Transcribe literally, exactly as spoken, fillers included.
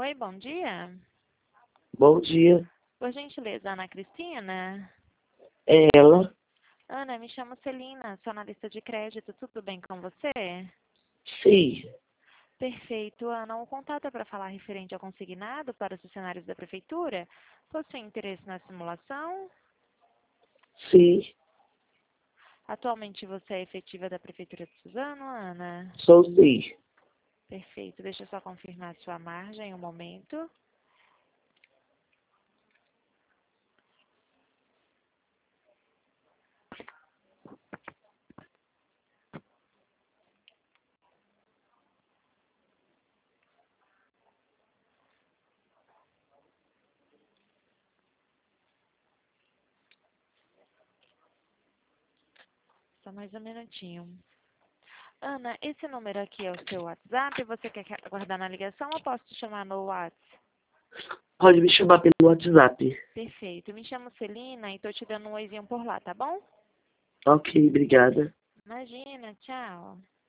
Oi, bom dia. Bom dia. Por gentileza, Ana Cristina? É ela? Ana, me chamo Celina, sou analista de crédito, tudo bem com você? Sim. Perfeito, Ana. O contato é para falar referente ao consignado para os funcionários da Prefeitura? Possui interesse na simulação? Sim. Atualmente você é efetiva da Prefeitura de Suzano, Ana? Sou sim. Perfeito, deixa eu só confirmar sua margem um momento. Só mais um minutinho. Ana, esse número aqui é o seu WhatsApp? Você quer aguardar na ligação ou posso te chamar no WhatsApp? Pode me chamar pelo WhatsApp. Perfeito. Me chamo Celina e tô te dando um oizinho por lá, tá bom? Ok, obrigada. Imagina, tchau.